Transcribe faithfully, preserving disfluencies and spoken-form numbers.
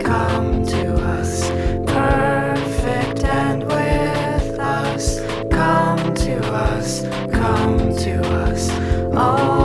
come to us, perfect and with us. Come to us, come to us. Oh.